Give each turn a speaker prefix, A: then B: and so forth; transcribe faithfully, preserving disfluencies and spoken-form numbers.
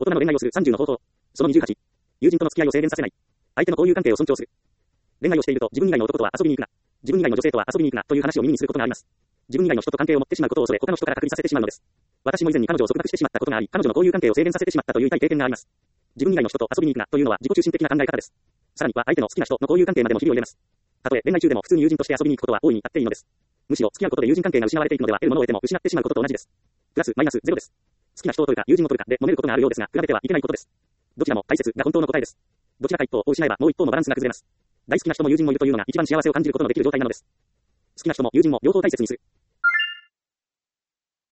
A: 大人の恋愛をするさんじゅうの方法。そのにじゅうはち。友人との付き合いを制限させない。相手の交友関係を尊重する。恋愛をしていると自分以外の男とは遊びに行くな。自分以外の女性とは遊びに行くなという話を耳にすることがあります。自分以外の人と関係を持ってしまうことを恐れ、他の人から隔離させてしまうのです。私も以前に彼女を束縛してしまったことがあり、彼女の交友関係を制限させてしまったという痛い経験があります。自分以外の人と遊びに行くなというのは自己中心的な考え方です。さらには相手の好きな人の交友関係までもひびを入れます。たとえ恋愛中でも普通に友人として遊びに行くことは大いにあっていいのです。むしろ付き合うことで友人関係が失われていくのでは、得るものを得ても失ってしまうことと同じです。プラスマイナスゼロです。好きな人を取るか友人を取るかで揉めることがあるようですが、比べてはいけないことです。どちらも大切が本当の答えです。どちらか一方を失えばもう一方のバランスが崩れます。大好きな人も友人もいるというのが一番幸せを感じることのできる状態なのです。好きな人も友人も両方大切にする。